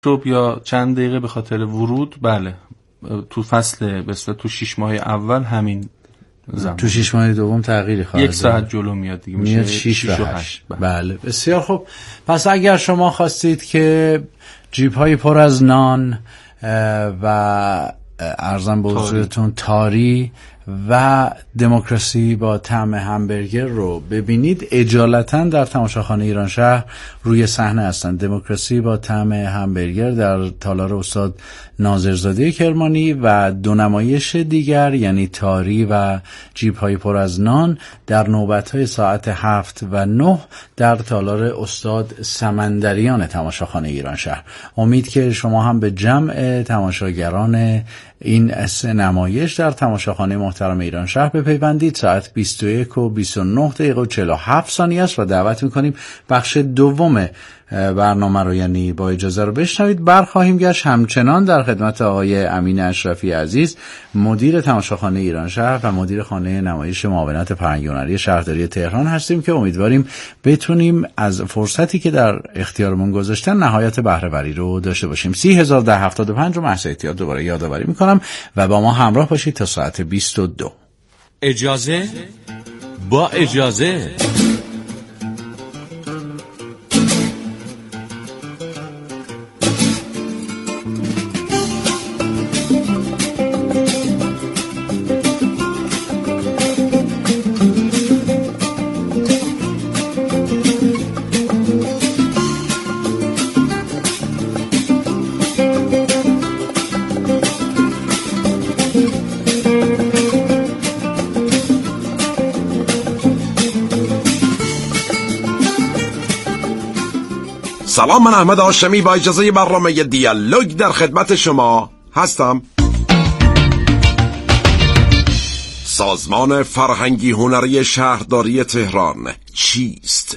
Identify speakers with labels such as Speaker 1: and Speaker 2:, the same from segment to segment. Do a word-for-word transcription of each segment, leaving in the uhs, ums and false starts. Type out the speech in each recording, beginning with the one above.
Speaker 1: صبح یا چند دقیقه به خاطر ورود، بله تو فصل به اصطلاح تو شش ماه اول همین زمان.
Speaker 2: تو شش ماه دوم تغییری خواهد
Speaker 1: یک ساعت جلو میاد دیگه،
Speaker 2: میاد شش و هشت. بله بسیار خوب. پس اگر شما خواستید که جیب های پر از نان و ارزم به حضورتون تاری و دموکراسی با طعم همبرگر رو ببینید، اجالتا در تماشاخانه ایران شهر روی صحنه هستند. دموکراسی با طعم همبرگر در تالار استاد ناظرزاده کرمانی و دو نمایش دیگر یعنی تاری و جیب های پر از نان در نوبت های ساعت هفت و نه در تالار استاد سمندریان تماشاخانه ایران شهر. امید که شما هم به جمع تماشاگران این سه نمایش در تماشاخانه محترم ایران شهر بپیوندید. ساعت بیست و یک و بیست و نه دقیقه و چهل و هفت ثانیه است و دعوت میکنیم بخش دوم برنامه رو یعنی با اجازه رو بشنوید. برخواهیم گشت همچنان در خدمت آقای امین اشرفی عزیز، مدیر تماشاخانه ایران شهر و مدیر خانه نمایش معاونت فرهنگی هنری شهرداری تهران هستیم که امیدواریم بتونیم از فرصتی که در اختیارمون گذاشتن نهایت بهره وری رو داشته باشیم. سی هزار و ده هفتاد و پنج رو محض احتیاط دوباره یادآوری میکنم و با ما همراه باشید تا ساعت بیست و دو.
Speaker 3: اجازه با اجازه.
Speaker 4: سلام، من احمد هاشمی با اجازه برنامه دیالوگ در خدمت شما هستم. سازمان فرهنگی هنری شهرداری تهران چیست؟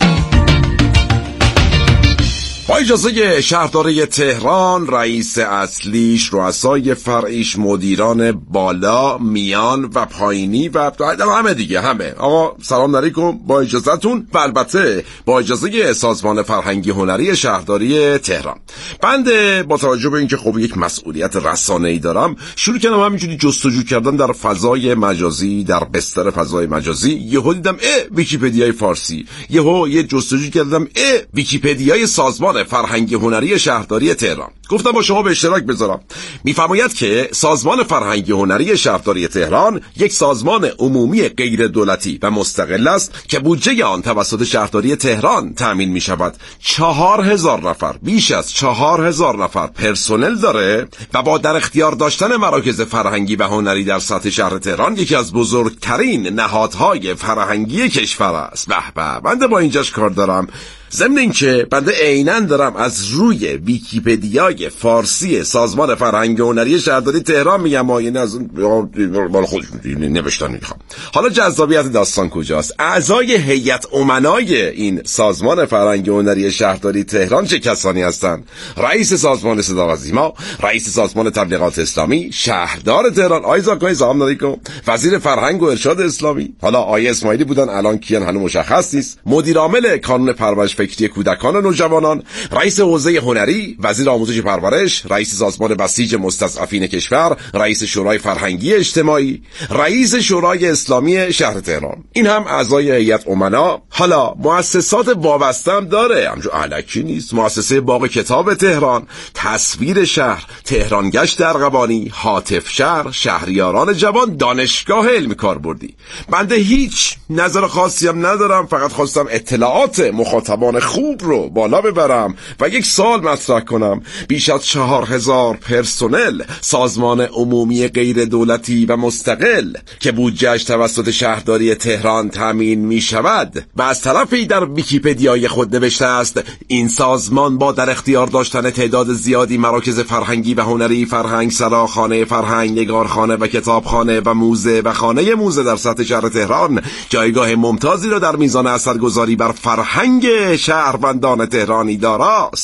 Speaker 4: با اجازه شهرداری تهران، رئیس اصلیش، رؤسای فرعیش، مدیران بالا، میان و پایینی و همه دیگه همه. آقا سلام علیکم، با اجازهتون و البته با اجازه سازمان فرهنگی هنری شهرداری تهران. بنده با توجه به اینکه خب یک مسئولیت رسانه‌ای دارم، شروع کردم همینجوری جستجو کردن در فضای مجازی، در بستر فضای مجازی. یهو دیدم اه ویکی‌پدیای فارسی، یهو یه جستجو کردم اه ویکی‌پدیای سازمان فرهنگی هنری شهرداری تهران. گفتم با شما به اشتراک بذارم. میفرماید که سازمان فرهنگی هنری شهرداری تهران یک سازمان عمومی غیر دولتی و مستقل است که بودجه آن توسط شهرداری تهران تامین می شود. چهار هزار نفر، بیش از چهار هزار نفر پرسنل داره و با در اختیار داشتن مراکز فرهنگی و هنری در سطح شهر تهران یکی از بزرگترین نهادهای فرهنگی کشور است. به به، بنده با اینجاش کار دارم. ضمن اینکه بنده عیناً دارم از روی ویکی‌پدیای فارسی سازمان فرهنگی هنری شهرداری تهران میگم، این از مال خودش نوشتن میخوام. حالا جذابیت داستان کجاست؟ اعضای هیئت امنای این سازمان فرهنگی هنری شهرداری تهران چه کسانی هستند؟ رئیس سازمان صدا و سیما، رئیس سازمان تبلیغات اسلامی، شهردار تهران آقای زاکای سلام علیکم، وزیر فرهنگ و ارشاد اسلامی، حالا آقای اسماعیلی بودن، الان کیان هنوز مشخص نیست، مدیر عامل کانون پرورش فکری کودکان و نوجوانان، رئیس حوزه هنری، وزیر آموزش پرورش، رئیس سازمان بسیج مستضعفین کشور، رئیس شورای فرهنگی اجتماعی، رئیس شورای اسلامی شهر تهران. این هم اعضای هیئت امنا. حالا مؤسسات وابسته هم داره، همچون الکی نیست. مؤسسه باغ کتاب تهران، تصویر شهر، تهران گشت ارغوانی، هاتف شهر، شهریاران جوان، دانشگاه علم کاربردی. بنده هیچ نظر خاصی هم ندارم، فقط خواستم اطلاعات مخاطبان خوب رو بالا ببرم و یک سوال مطرح کنم. بیش از چهار هزار پرسنل سازمان عمومی غیر دولتی و مستقل که بودجه‌اش توسط شهرداری تهران تامین می شود و از طرفی در ویکی‌پدیای خود نوشته است این سازمان با در اختیار داشتن تعداد زیادی مراکز فرهنگی و هنری، فرهنگ سراخانه، فرهنگ نگارخانه و کتابخانه و موزه و خانه موزه در سطح شهر تهران جایگاه ممتازی را در میزان اثرگذاری بر فرهنگ شهروندان تهرانی داراست.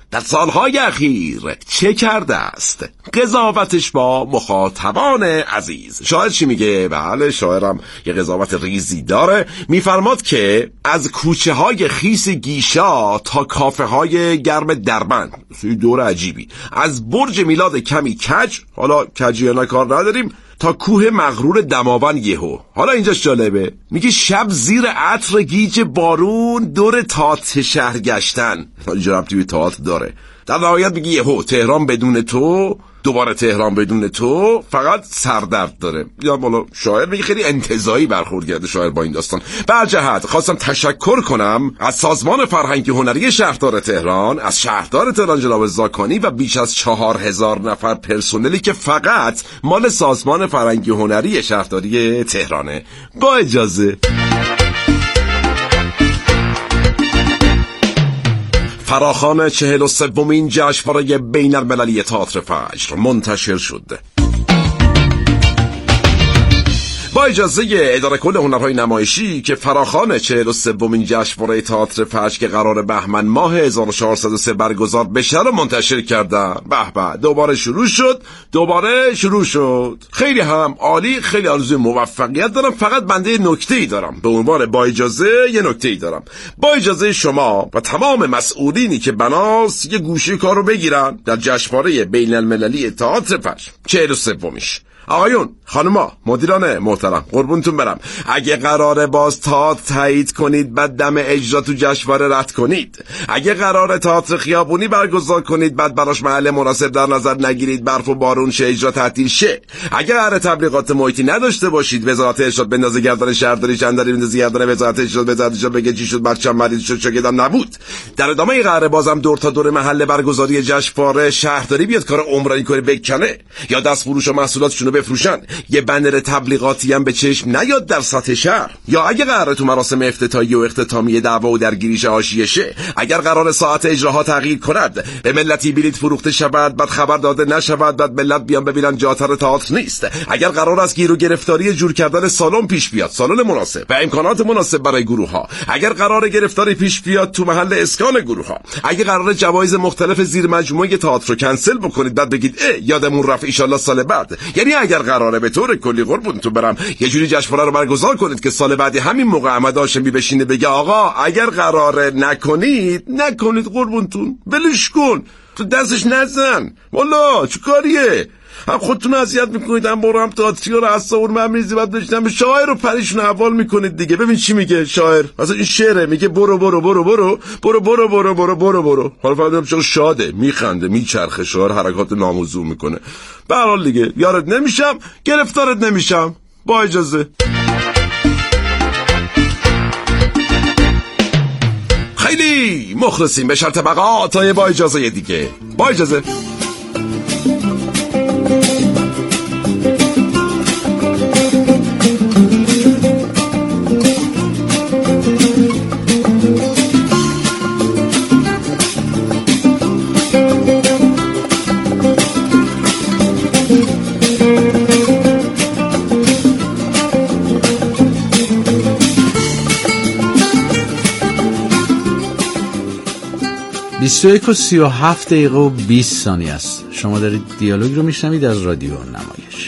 Speaker 4: در سالهای اخیر چه کرده است؟ قضاوتش با مخاطبان عزیز. شاعر چی میگه؟ بله، شاعرم یه قضاوت ریزی داره. میفرماد که از کوچه های خیس گیشا تا کافه های گرم دربند، دور عجیبی، از برج میلاد کمی کج، حالا کجی نه کار نداریم، تا کوه مغرور دماوند یهو. حالا اینجاش جالبه، میگه شب زیر عطر گیج بارون دور تئاتر شهر گشتن. اینجا ربطی به تئاتر داره. در نهایت میگه یهو تهران بدون تو، دوباره تهران بدون تو، فقط سردرد داره. یا بالا شاعر میگه خیلی انتزاعی برخورد کرده شاعر با این داستان. بر جهت خواستم تشکر کنم از سازمان فرهنگی هنری شهردار تهران، از شهردار تهران جناب زاکانی و بیش از چهار هزار نفر پرسنلی که فقط مال سازمان فرهنگی هنری شهرداری تهرانه. با اجازه. فراخوان چهل و سومین جشنواره بین المللی تئاتر فجر منتشر شد. با اجازه اداره کل هنرهای نمایشی که فراخوان چهل و سومین جشنواره تئاتر فجر که قرار بهمن ماه هزار و چهارصد و سه برگزار بشه رو منتشر کردن. به به، دوباره شروع شد، دوباره شروع شد. خیلی هم عالی، خیلی آرزوی موفقیت دارم. فقط بنده نکته‌ای دارم، به عنوان با اجازه یه نکته‌ای دارم. با اجازه شما و تمام مسئولینی که بناس یه گوشه کارو بگیرن در جشنواره بین المللی تئاتر فجر چهل و سومیش. آقایون، خانوما، مدیران محترم، قربونتون برم، اگه قراره باز تئاتر تایید کنید بعد دم اجرا تو جشنواره رد کنید، اگه قراره تئاتر خیابونی برگزار کنید بعد براش محل مناسب در نظر نگیرید، برف و بارون شه، اجرا تعطیل شه، اگه قراره تبلیغات محیطی نداشته باشید، وزارت ارشاد بندازه گردن شهرداری، چندری بندازه گردن وزارت ارشاد، وزارت ارشاد بگه چی شد، بچه‌م مریض شد، شاگردم نبود. در ادامه قراره بازم دور تا دور محل برگزاری جشنواره شهرداری بیاد کار عمرانی کنه بکنه، یا دست فروش و محصولاتشون رو بفروشن، یه بنر تبلیغاتی هم به چشم نیاد در سطح شهر. یا اگه قراره تو مراسم افتتاحیه و اختتامیه دعوا و درگیریش حاشیه شه، اگر قراره ساعت اجراها تغییر کند، به ملتی بلیط فروخته شود بعد خبر داده نشود، بعد ملت بیان ببینن جاتر تئاتر نیست، اگر قرار است گیر و گرفتاری جور کردن سالن پیش بیاد، سالن مناسب و امکانات مناسب برای گروه ها، اگر قراره گرفتاری پیش بیاد تو محل اسکان گروه ها، اگه قراره جوایز مختلف زیر مجموعه تئاتر رو کنسل بکنید بعد بگید اه یادمون رفت ان شاء الله سال بعد، یعنی اگر قراره به طور کلی قربونتون برم یه جوری جشنواره رو برگزار کنید که سال بعدی همین موقع احمد هاشمی بشینه بگه آقا اگر قراره نکنید نکنید، قربونتون ولش کن، تو دستش نزن، والا چه کاریه؟ هم خودتون اذیت میکنید، هم برو هم تئاتریا رو اصلا من میریزی بعد داشتم شاعر رو پریشون احوال میکنید دیگه. ببین چی میگه شاعر، مثلا این شعره میگه برو برو برو برو برو برو برو برو برو برو حالا فهمیدم چرا شاده، میخنده، میچرخه، شاعر حرکات ناموزون میکنه. به هر حال دیگه یارت نمیشم، گرفتارت نمیشم. با اجازه. خیلی مخلصیم، به شرط بقا تا با اجازه دیگه. با اجازه.
Speaker 2: بیست و یک و سی و هفت دقیقه و بیست ثانیه است. شما دارید دیالوگ رو میشنوید از رادیو نمایش.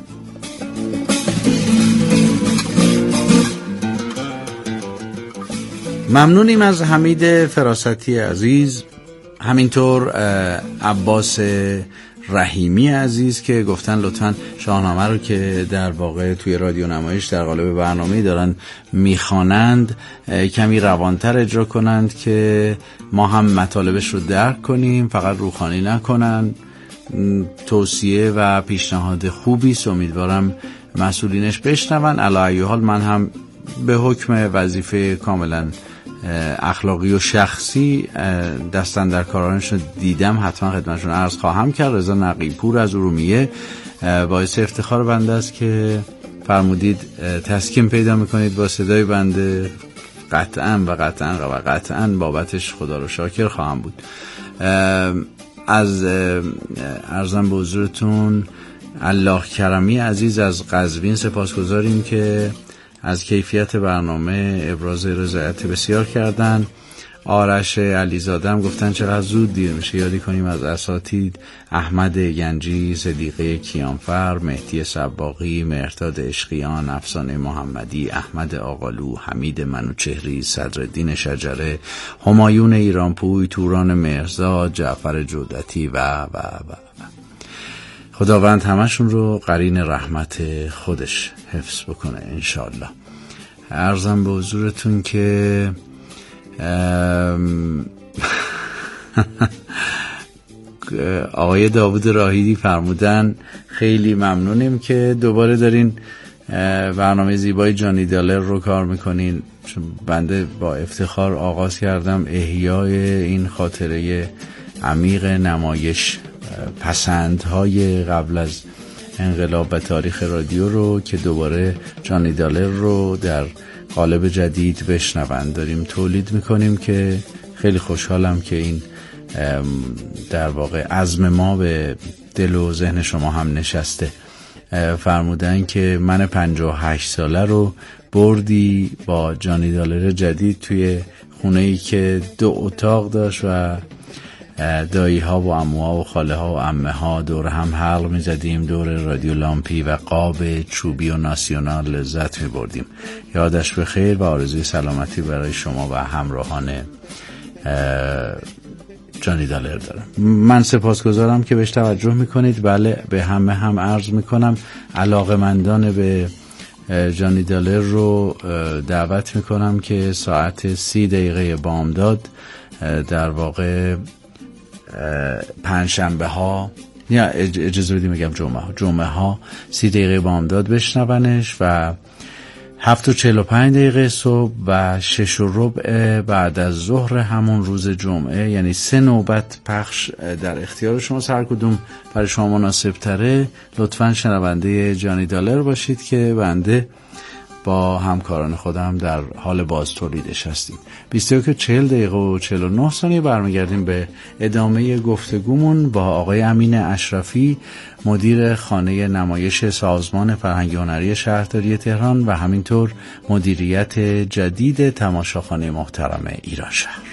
Speaker 2: ممنونیم از حمید فراستی عزیز، همینطور عباس رحیمی عزیز که گفتن لطفاً شاهنامه رو که در واقع توی رادیو نمایش در قالب برنامه‌ای دارن میخوانند کمی روانتر اجرا کنند که ما هم مطالبش رو درک کنیم، فقط روخانی نکنن. توصیه و پیشنهاد خوبی است، امیدوارم مسئولینش بشنون. علی ای حال من هم به حکم وظیفه کاملا اخلاقی و شخصی دستن در کارانش رو دیدم، حتما خدمتشون عرض خواهم کرد. رضا نقیپور از ارومیه، باعث افتخار بنده است که فرمودید تسکین پیدا میکنید با صدای بنده. قطعا و قطعا و قطعا بابتش خدا رو شاکر خواهم بود. از عرضم به حضورتون الله کرمی عزیز از قزوین سپاسگزاریم که از کیفیت برنامه ابراز رضایت بسیار کردن. آرش علیزاده هم گفتن چقدر زود دیر میشه. یادی کنیم از اساتید احمد گنجی، صدیقه کیانفر، مهدی سباقی، مهرداد عشقیان، افسانه محمدی، احمد آقالو، حمید منوچهری، صدرالدین شجره، همایون ایرانپوی، توران مهرزاد، جعفر جودتی و و و خداوند همشون رو قرین رحمت خودش حفظ بکنه انشالله. عرضم به حضورتون که آقای داوود راهیدی فرمودن خیلی ممنونیم که دوباره دارین برنامه زیبای جانی دالر رو کار میکنین. بنده با افتخار آغاز کردم احیای این خاطره عمیق نمایش پسندهای قبل از انقلاب به تاریخ رادیو رو که دوباره جانی دالر رو در قالب جدید بشنون داریم تولید میکنیم که خیلی خوشحالم که این در واقع عزم ما به دل و ذهن شما هم نشسته. فرمودن که من پنجاه و هشت ساله رو بردی با جانی دالر جدید توی خونه‌ای که دو اتاق داشت و دایی ها و عموها و خاله ها و عمه ها دور هم حلق می زدیم دور رادیو لامپی و قاب چوبی و ناسیونال لذت می بردیم. یادش بخیر و آرزوی سلامتی برای شما و همراهان جانی دالر دارم. من سپاسگزارم که بهش توجه می کنید. بله به همه هم عرض می کنم علاقه‌مندان به جانی دالر رو دعوت می کنم که ساعت سی دقیقه بامداد در واقع پنجشنبه ها یا اجازه بدیم میگم جمعه ها جمعه ها سی دقیقه بامداد بشنونش و هفت و چهل و پنج دقیقه صبح و شش و ربع بعد از ظهر همون روز جمعه، یعنی سه نوبت پخش در اختیار شما. هر کدوم برای شما مناسب تره. لطفاً شنونده جانی دالر باشید که بنده با همکاران خودم در حال باز تولیدش هستیم. بیست و یک و چهل دقیقه و چهل و نه ثانیه برمیگردیم به ادامه گفتگومون با آقای امین اشرفی، مدیر خانه نمایش سازمان فرهنگی هنری شهرداری تهران و همینطور مدیریت جدید تماشاخانه محترم ایران شهر.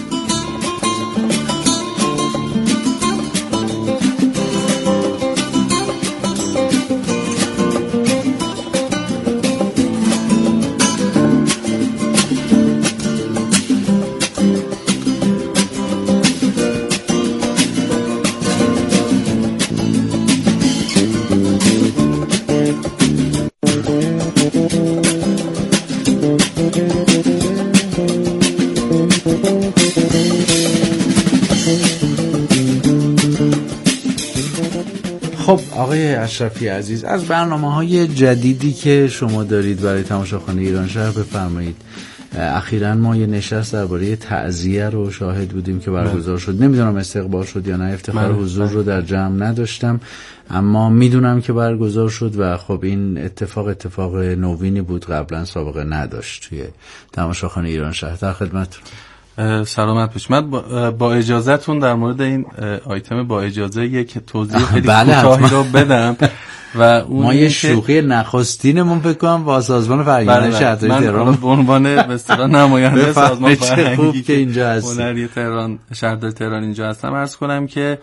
Speaker 2: خب آقای اشرفی عزیز، از برنامه‌های جدیدی که شما دارید برای تماشاخانه ایران شهر بفرمایید. اخیراً ما یه نشست درباره تعزیه رو شاهد بودیم که برگزار شد. نمیدونم استقبال شد یا نه، افتخار حضور رو در جمع نداشتم، اما میدونم که برگزار شد و خب این اتفاق اتفاق نوینی بود، قبلا سابقه نداشت توی تماشاخانه ایران شهر. در خدمتتون.
Speaker 1: سلامت باشید. من با, با اجازهتون در مورد این آیتم با اجازه یک توضیح خیلی
Speaker 2: بله
Speaker 1: کوتاهی رو بدم و اون
Speaker 2: ما یه شوخی نخستینمون فکر کنم با سازمان فرهنگی شهرداری تهران
Speaker 1: به عنوان به اصطلاح نماینده سازمان فرهنگی
Speaker 2: که اینجا هست
Speaker 1: هنری تهران شهرداری تهران اینجا هستم عرض کنم که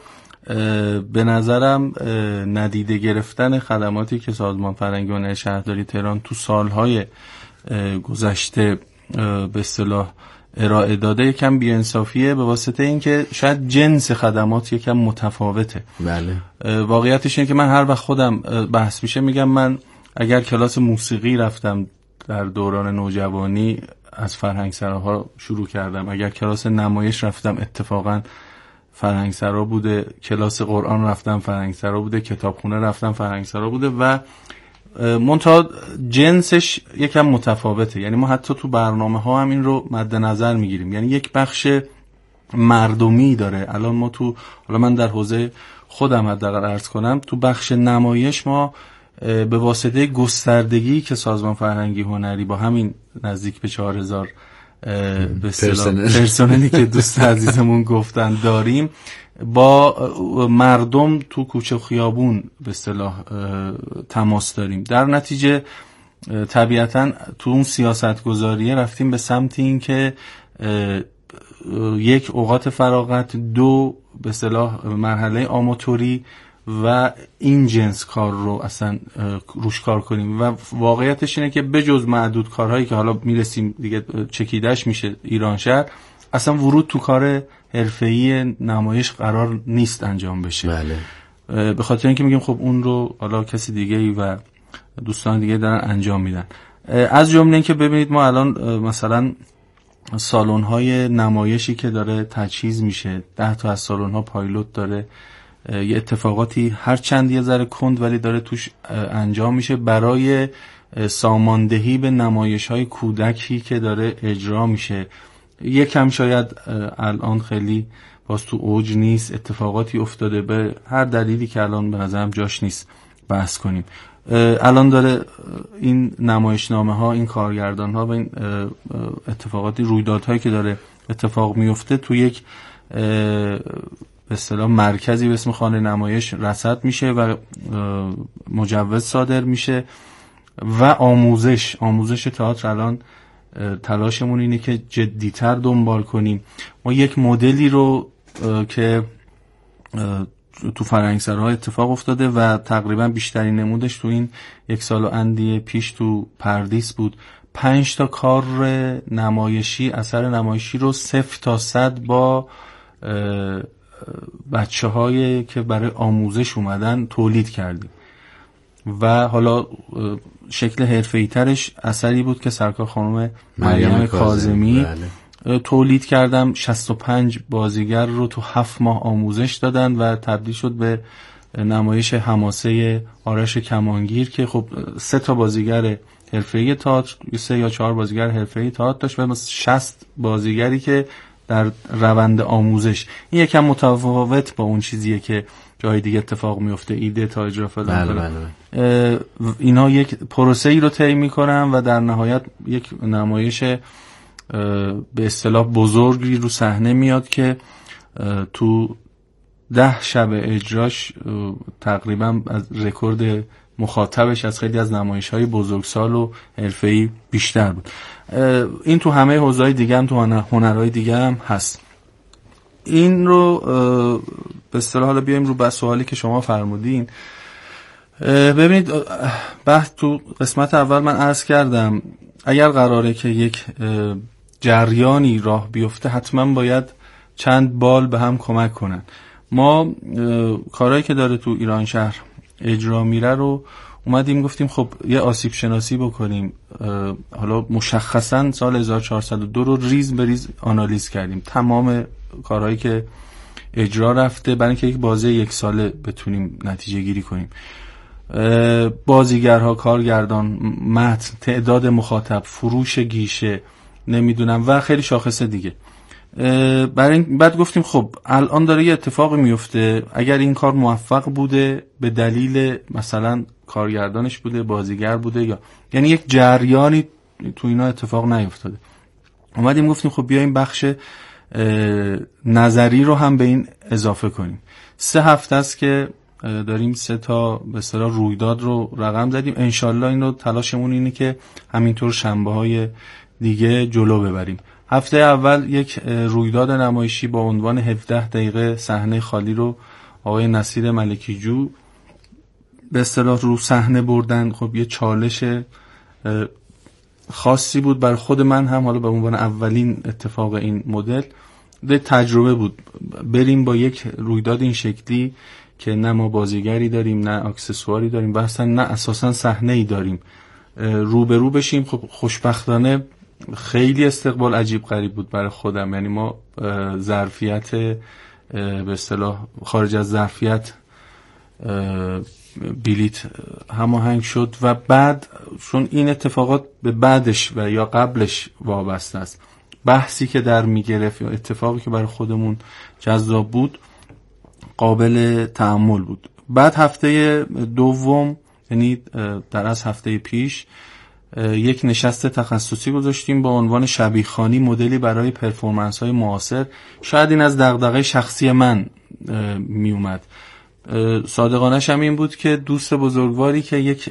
Speaker 1: به نظرم ندیده گرفتن خدماتی که سازمان فرهنگی هنری شهرداری تهران تو سالهای گذشته به اصطلاح ارائه داده یکم بی‌انصافیه، به واسطه اینکه شاید جنس خدمات یکم متفاوته.
Speaker 2: بله.
Speaker 1: واقعیتش اینه که من هر وقت خودم بحث میشه میگم من اگر کلاس موسیقی رفتم در دوران نوجوانی از فرهنگسراها شروع کردم، اگر کلاس نمایش رفتم اتفاقا فرهنگسرا بوده، کلاس قرآن رفتم فرهنگسرا بوده، کتابخونه رفتم فرهنگسرا بوده و منتها جنسش یکم متفاوته. یعنی ما حتی تو برنامه ها هم این رو مد نظر میگیریم، یعنی یک بخش مردمی داره. الان ما تو حالا من در حوزه خودم حداقل عرض کنم، تو بخش نمایش ما به واسطه گستردگی که سازمان فرهنگی هنری با همین نزدیک به چهار هزار به اصطلاح پرسنلی که دوست عزیزمون گفتن داریم، با مردم تو کوچه و خیابون به اصطلاح تماس داریم. در نتیجه طبیعتاً تو اون سیاست گذاریه رفتیم به سمت این که یک اوقات فراغت، دو به اصطلاح مرحله آماتوری و این جنس کار رو اصلا روش کار کنیم. و واقعیتش اینه که بجز معدود کارهایی که حالا میرسیم دیگه چکیدش میشه ایران شهر، اصلا ورود تو کار حرفه‌ای نمایش قرار نیست انجام بشه.
Speaker 2: بله.
Speaker 1: به خاطر اینکه میگیم خب اون رو حالا کسی دیگه‌ای و دوستان دیگه دارن انجام میدن. از جمله اینکه ببینید ما الان مثلا سالن‌های نمایشی که داره تجهیز میشه، ده تا از سالن‌ها پایلوت داره، یه اتفاقاتی هر چند یه ذره کند ولی داره توش انجام میشه برای ساماندهی به نمایش‌های کودکی که داره اجرا میشه. یکم شاید الان خیلی باز تو اوج نیست، اتفاقاتی افتاده به هر دلیلی که الان به نظرم جاش نیست بحث کنیم. الان داره این نمایشنامه ها، این کارگردان ها و این اتفاقاتی، رویدادهایی که داره اتفاق میفته تو یک به اصطلاح مرکزی به اسم خانه نمایش رصد میشه و مجوز صادر میشه و آموزش آموزش تئاتر الان تلاشمون اینه که جدیتر دنبال کنیم. ما یک مدلی رو که تو فرهنگسراها اتفاق افتاده و تقریبا بیشترین نمودش تو این یک سال و اندی پیش تو پردیس بود، پنج تا کار نمایشی، اثر نمایشی رو صفر تا صد با بچه هایی که برای آموزش اومدن تولید کردیم و حالا شکل حرفه‌ای ترش اثری بود که سرکار خانم مریم کاظمی تولید کردم. شصت و پنج بازیگر رو تو هفت ماه آموزش دادن و تبدیل شد به نمایش حماسه آرش کمانگیر که خب سه تا بازیگر حرفه‌ای تئاتر، سه یا چهار بازیگر حرفه‌ای تئاتر داشت و شصت بازیگری که در روند آموزش. این یکم متفاوت با اون چیزیه که جای دیگه اتفاق میفته، ایده تا اجرا فلان. بله بله. اینا یک پروسه‌ای رو طی می‌کنن و در نهایت یک نمایش به اصطلاح بزرگی رو صحنه میاد که تو ده شب اجراش تقریبا از رکورد مخاطبش از خیلی از نمایش‌های بزرگسال و حرفه‌ای بیشتر بود. این تو همه حوزه‌های دیگه هم، تو هنرهای دیگه هم هست. این رو به اصطلاح حالا بیایم رو بس سوالی که شما فرمودین. ببینید بحث تو قسمت اول من عرض کردم اگر قراره که یک جریانی راه بیفته حتما باید چند بال به هم کمک کنن. ما کارهایی که داره تو ایران شهر اجرا میره رو اومدیم گفتیم خب یه آسیب شناسی بکنیم. حالا مشخصا سال هزار و چهارصد و دو رو ریز به ریز آنالیز کردیم، تمام کارهایی که اجرا رفته، برای اینکه یک بازه یک ساله بتونیم نتیجه گیری کنیم. بازیگرها، کارگردان، متن، تعداد مخاطب، فروش گیشه، نمیدونم و خیلی شاخصه دیگه. برای بعد گفتیم خب الان داره یه اتفاقی میفته، اگر این کار موفق بوده به دلیل مثلا کارگردانش بوده، بازیگر بوده، یا یعنی یک جریانی تو اینا اتفاق نیفتاده. اومدیم گفتیم خب بیایم بخش نظری رو هم به این اضافه کنیم. سه هفته است که داریم سه تا به اصطلاح رویداد رو رقم زدیم. انشالله این رو تلاشمون اینه که همینطور شنبه های دیگه جلو ببریم. هفته اول یک رویداد نمایشی با عنوان هفده دقیقه صحنه خالی رو آقای نصیر ملکی جو به اصطلاح رو صحنه بردن. خب یه چالش خاصی بود بر خود من هم، حالا به عنوان اولین اتفاق این مدل ده تجربه بود بریم با یک رویداد این شکلی که نه ما بازیگری داریم، نه اکسسواری داریم و اصلا نه اساسا صحنه‌ای داریم، رو به رو بشیم. خب خوشبختانه خیلی استقبال عجیب غریب بود برای خودم. یعنی ما ظرفیت به اصطلاح خارج از ظرفیت بلیت هماهنگ شد و بعد چون این اتفاقات به بعدش و یا قبلش وابسته است، بحثی که در میگرفت یا اتفاقی که برای خودمون جذاب بود قابل تأمل بود. بعد هفته دوم، یعنی در از هفته پیش، یک نشست تخصصی گذاشتیم با عنوان شبیخوانی مدلی برای پرفورمنس های معاصر. شاید این از دغدغه شخصی من می اومد. صادقانش هم این بود که دوست بزرگواری که یک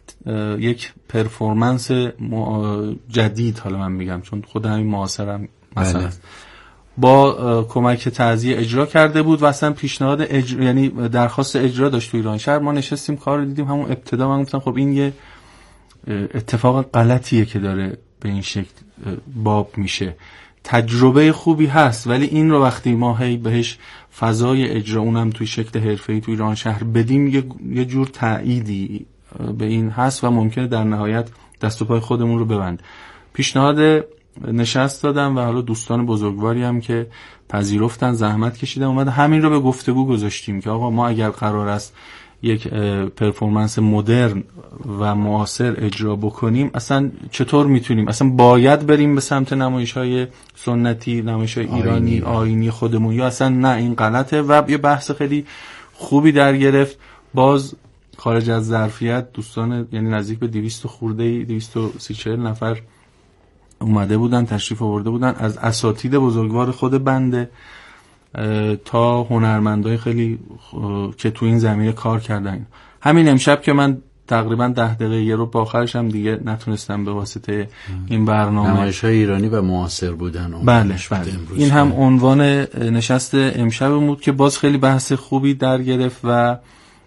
Speaker 1: یک پرفورمنس جدید، حالا من میگم چون خود همین معاصرم مثلا
Speaker 2: بله.
Speaker 1: با کمک تعزیه اجرا کرده بود و اصلا پیشنهاد اجرا، یعنی درخواست اجرا داشت تو ایران شهر. ما نشستیم کار رو دیدیم، همون ابتدا من گفتم خب این یه اتفاق غلطیه که داره به این شکل باب میشه. تجربه خوبی هست ولی این رو وقتی ما هی بهش فضای اجرا اونم توی شکل حرفه‌ای تو ایران شهر بدیم، یه یه جور تأییدی به این هست و ممکنه در نهایت دست و پای خودمون رو ببند. پیشنهاد نشست دادم و حالا دوستان بزرگواری هم که پذیرفتن، زحمت کشیدن، اومد همین رو به گفتگو گذاشتیم که آقا ما اگر قرار است یک پرفورمنس مدرن و معاصر اجرا بکنیم، اصلا چطور میتونیم، اصلا باید بریم به سمت نمایش‌های سنتی، نمایش‌های ایرانی آیینی خودمون، یا اصلا نه این غلطه. و یه بحث خیلی خوبی در گرفت. باز خارج از ظرفیت دوستان، یعنی نزدیک به دویست خورده دویست و سی چهل نفر اومده بودن، تشریف آورده بودن، از اساتید بزرگوار خود بنده تا هنرمندای خیلی که تو این زمینه کار کردن. همین امشب که من تقریبا ده دقیقه یه رو با آخرش هم دیگه نتونستم به واسطه این برنامه
Speaker 2: نمایش‌های ایرانی و معاصر بودن.
Speaker 1: بله بله این هم عنوان نشست امشب بود که باز خیلی بحث خوبی در گرفت و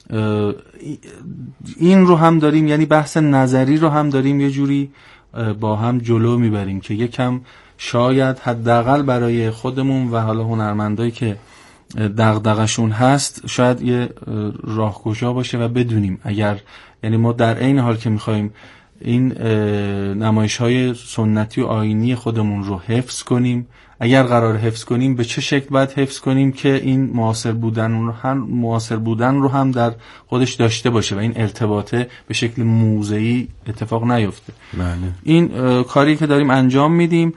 Speaker 1: این رو هم داریم، یعنی بحث نظری رو هم داریم یه جوری با هم جلو میبریم که یکم شاید حداقل برای خودمون و حالا هنرمندایی که دغدغه‌شون هست شاید یه راهگشا باشه و بدونیم اگر، یعنی ما در عین حال که میخوایم این نمایش‌های سنتی و آیینی خودمون رو حفظ کنیم، اگر قرار حفظ کنیم به چه شکل باید حفظ کنیم که این معاصر بودن رو هم معاصر بودن رو هم در خودش داشته باشه و این ارتباطه به شکل موضعی اتفاق نیفته.
Speaker 2: بله.
Speaker 1: این کاری که داریم انجام میدیم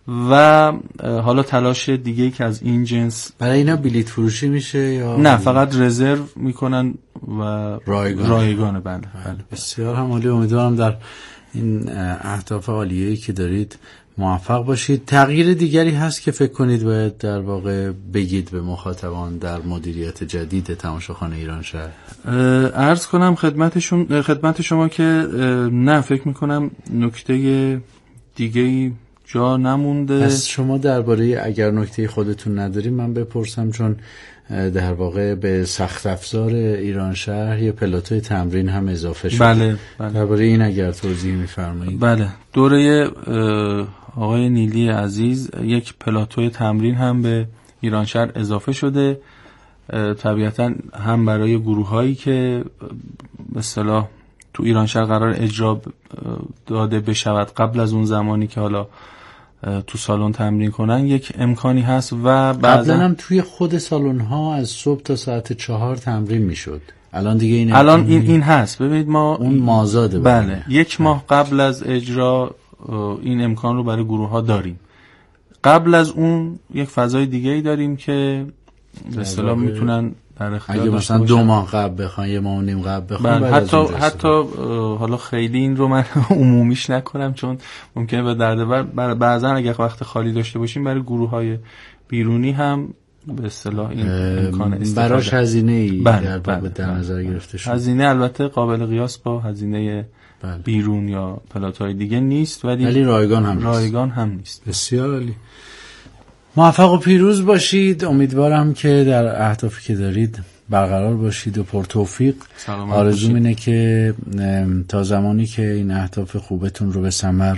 Speaker 1: و حالا تلاش دیگه که از این جنس.
Speaker 2: برای اینا بلیت فروشی میشه یا
Speaker 1: نه فقط رزرو میکنن و
Speaker 2: رایگان
Speaker 1: رایگانه. بله بله.
Speaker 2: بسیار هم عالی. امیدوارم در این اهداف عالیه‌ای که دارید موفق باشید. تغییر دیگری هست که فکر کنید باید در واقع بگید به مخاطبان در مدیریت جدید تماشاخانه ایران شهر؟
Speaker 1: عرض کنم خدمتشون خدمت شما که نه، فکر میکنم نکته دیگه‌ای جا نمونده.
Speaker 2: پس شما درباره اگر نکته خودتون نداریم من بپرسم، چون در واقع به سخت افزار ایران شهر یه پلاتوی تمرین هم اضافه شده.
Speaker 1: بله, بله.
Speaker 2: درباره این اگر توضیح می‌فرمایید.
Speaker 1: بله، دوره آقای نیلی عزیز یک پلاتوی تمرین هم به ایران شهر اضافه شده، طبیعتاً هم برای گروهایی که به اصطلاح تو ایران شهر قرار اجرا داده بشود قبل از اون زمانی که حالا تو سالن تمرین کنن یک امکانی هست و
Speaker 2: بعضا هم توی خود سالن ها از صبح تا ساعت چهار تمرین میشد. الان دیگه این
Speaker 1: الان این این هست. ببینید ما
Speaker 2: اون مازاده.
Speaker 1: بله, بله. یک ماه قبل از اجرا این امکان رو برای گروه ها داریم. قبل از اون یک فضای دیگه ای داریم که به اصطلاح میتونن در اختیار
Speaker 2: اگه مثلا دو ماه قبل بخوان، یه ماه و نیم قبل بخوان،
Speaker 1: بله. حتی حتی حالا خیلی این رو من عمومیش نکنم چون ممکنه به درد بر بعضا اگه وقت خالی داشته باشیم برای گروه‌های بیرونی هم به اصطلاح این امکان استفاده
Speaker 2: براش هزینه‌ای
Speaker 1: بله.
Speaker 2: در, بله. در نظر بله. گرفته شد.
Speaker 1: هزینه البته قابل قیاس با هزینه بله. بیرون یا پلات‌های دیگه نیست، ولی
Speaker 2: ولی رایگان هم
Speaker 1: رایگان هم نیست.
Speaker 2: بسیار عالی. موفق و پیروز باشید. امیدوارم که در اهدافی که دارید برقرار باشید و پرتوفیق. آرزوم اینه که تا زمانی که این اهداف خوبتون رو به ثمر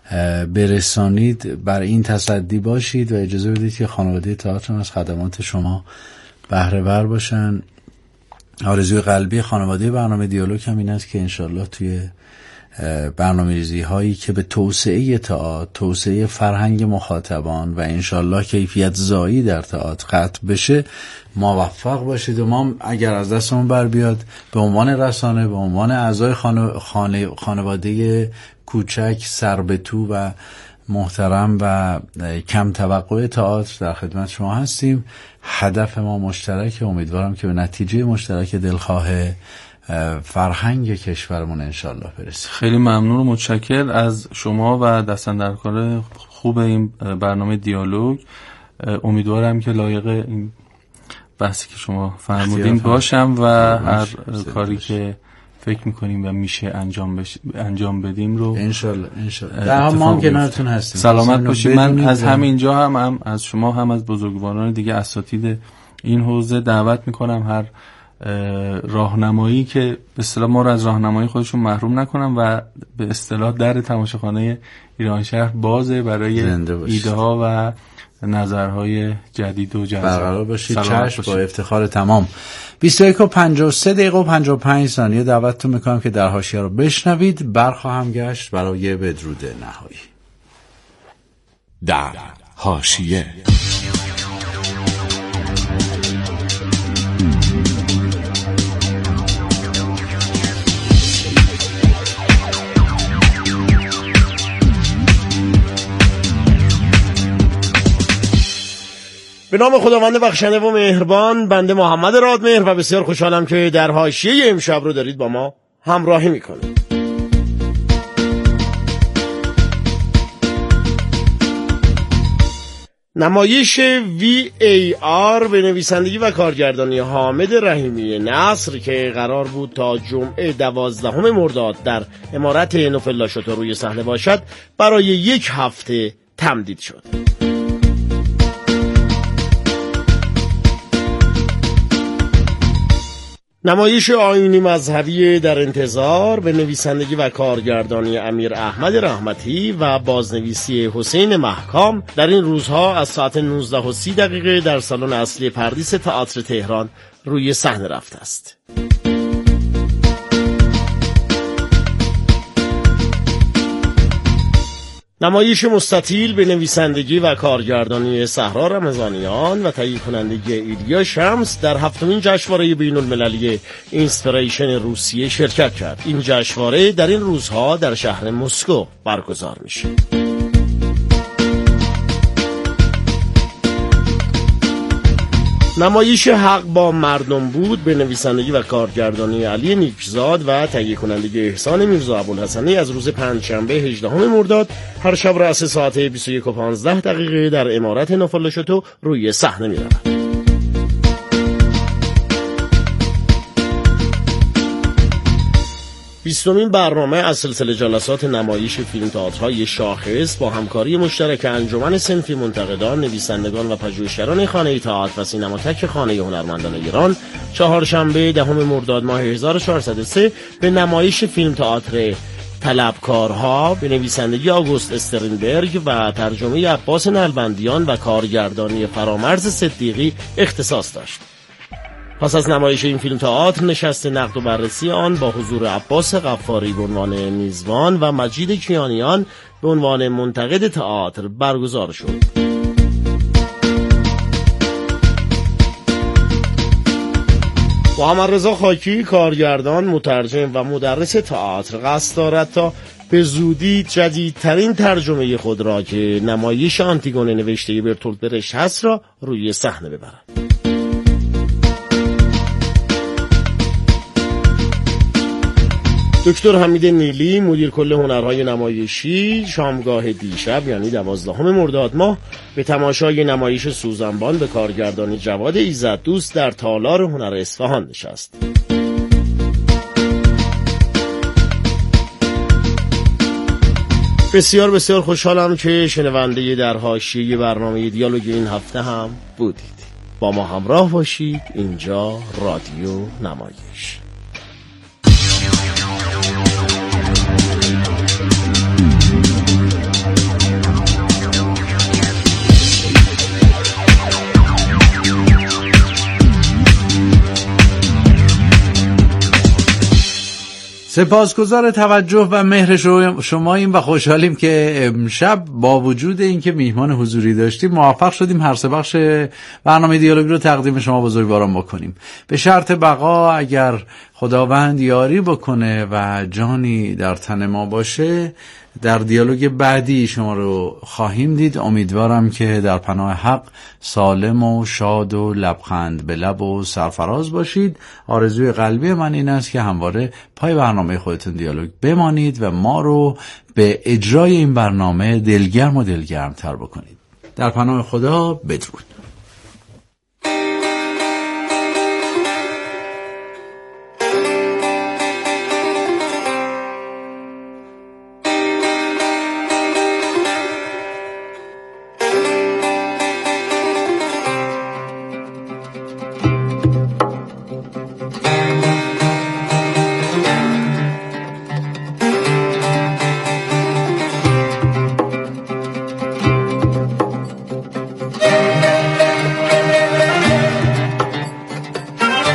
Speaker 2: برسانید بر این تصدی باشید و اجازه بدید که خانواده تئاتر از خدمات شما بهره ور باشن. آرزوی قلبی خانواده برنامه دیالوگ هم این است که انشالله توی برنامه‌ریزی هایی که به توسعه تئاتر، توسعه فرهنگ مخاطبان و انشالله کیفیت زایی در تئاتر ختم بشه موفق باشید و ما اگر از دستمون بر بیاد به عنوان رسانه، به عنوان اعضای خانو... خانه... خانواده کوچک سربتو و محترم و کم توقع تئاتر در خدمت شما هستیم. هدف ما مشترک، امیدوارم که به نتیجه مشترک دلخواه فرهنگ کشورمون انشالله برسیم.
Speaker 1: خیلی ممنون و متشکر از شما و دستاندرکار خوب این برنامه دیالوگ. امیدوارم که لایق این بحثی که شما فرمودین باشم و هر کاری که فکر میکنیم و میشه انجام بش... انجام بدیم رو
Speaker 2: انشالله انشالله در هم ما هم کنارتون هستیم.
Speaker 1: سلامت باشید. من از همینجا هم, هم از شما هم از بزرگواران دیگه اساتید این حوزه دعوت میکنم هر راهنمایی که به اصطلاح ما رو از راهنمایی خودشون محروم نکنم و به اصطلاح در تماشاخانه ایران شهر بازه برای ایده ها و نظرهای جدید و جذاب.
Speaker 2: برقرار باشید. چشم، با افتخار تمام. بیست و یک و پنجاه و سه دقیقه و پنجاه و پنج ثانیه دعوتتون میکنم که در حاشیه رو بشنوید. برخواهم گشت برای بدرود نهایی.
Speaker 3: در حاشیه.
Speaker 5: به نام خداوند بخشنده و مهربان، بنده محمد رادمهر و بسیار خوشحالم که در حاشیه امشب رو دارید با ما همراهی میکنید. نمایش وی ای آر به نویسندگی و کارگردانی حامد رحیمی نصر که قرار بود تا جمعه دوازدهم مرداد در عمارت نوفل لاشوتو روی صحنه باشد، برای یک هفته تمدید شد. نمایش آیینی مذهبی در انتظار به نویسندگی و کارگردانی امیر احمد رحمتی و بازنویسی حسین محکام در این روزها از ساعت نوزده و سی دقیقه در سالن اصلی پردیس تئاتر تهران روی صحنه رفته است. نمایش مستطیل به نویسندگی و کارگردانی صحرا رمضانیان و تهیه کنندگی ایلیا شمس در هفتمین جشنواره بین المللی اینسپیریشن روسیه شرکت کرد. این جشنواره در این روزها در شهر مسکو برگزار میشه. نمایش حق با مردم بود به نویسندگی و کارگردانی علی نیکزاد و تهیه کنندگی احسان میرزا ابوالحسنی از روز پنجشنبه هجدهم مرداد هر شب رأس ساعت بیست و یک و پانزده دقیقه در عمارت نوفل لاشوتو روی صحنه می‌رود. بیستمین برنامه از سلسله جلسات نمایش فیلم تئاترهای شاخص با همکاری مشترک انجمن صنفی منتقدان، نویسندگان و پژوهشگران خانه تئاتر و سینماتک خانه هنرمندان ایران چهارشنبه دهم مرداد ماه هزار و چهارصد و سه به نمایش فیلم تئاتر طلبکارها به نویسندگی آگوست استرینبرگ و ترجمه عباس نلبندیان و کارگردانی فرامرز صدیقی اختصاص داشت. پس از نمایش این فیلم تئاتر نشست نقد و بررسی آن با حضور عباس غفاری به عنوان میزبان و مجید کیانیان به عنوان منتقد تئاتر برگزار شد. محمد رضا خاکی کارگردان، مترجم و مدرس تئاتر قصد دارد تا به زودی جدیدترین ترجمه خود را که نمایش آنتیگونه نوشته برتولد برشت هست را روی صحنه ببرد. دکتر حمید نیلی مدیر کل هنرهای نمایشی شامگاه دیشب یعنی دوازدهم مرداد ماه به تماشای نمایش سوزنبان به کارگردانی جواد ایزددوست در تالار هنر اصفهان نشست. بسیار بسیار خوشحالم که شنونده در حاشیه برنامه دیالوگ این هفته هم بودید. با ما همراه باشید. اینجا رادیو نمایش.
Speaker 2: سپاسگزار توجه و مهر شماییم و خوشحالیم که امشب با وجود اینکه میهمان حضوری داشتیم موفق شدیم هر سه بخش برنامه دیالوگ رو تقدیم شما بزرگواران بکنیم. به شرط بقا اگر خداوند یاری بکنه و جانی در تن ما باشه در دیالوگ بعدی شما رو خواهیم دید. امیدوارم که در پناه حق سالم و شاد و لبخند به لب و سرفراز باشید. آرزوی قلبی من این است که همواره پای برنامه خودتون دیالوگ بمانید و ما رو به اجرای این برنامه دلگرم و دلگرم تر بکنید. در پناه خدا، بدرود.